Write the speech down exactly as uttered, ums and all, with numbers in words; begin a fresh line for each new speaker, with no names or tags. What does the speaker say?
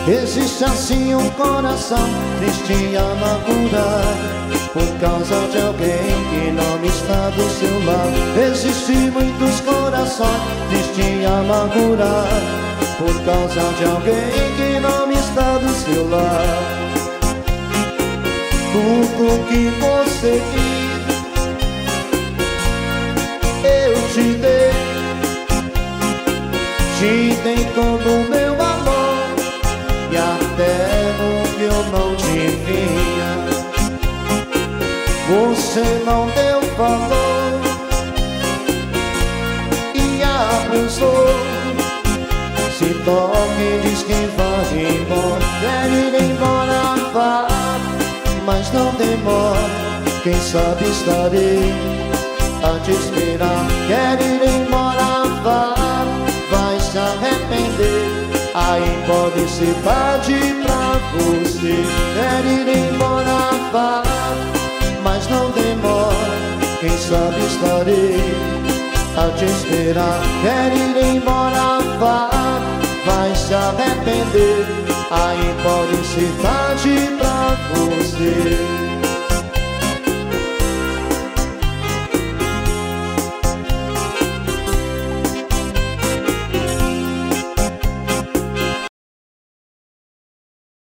Existe assim um coração triste e amargurado por causa de alguém que não está do seu lado. Existem muitos corações tristes e amargurados por causa de alguém que não está do seu lado. Tudo que você quis eu te dei, te dei todo o meu amor e até no que eu não devia você não deu valor e abusou. Se toca e diz que vai embora, quer ir embora, vá, mas não demora. Quem sabe estarei a te esperar. Quer ir embora, vá, vai se arrepender. Aí pode ser tarde pra você. Quer ir embora, vá, mas não demora. Quem sabe estarei a te esperar. Quer ir embora, vá, vai se arrepender. Aí pode ser tarde pra você.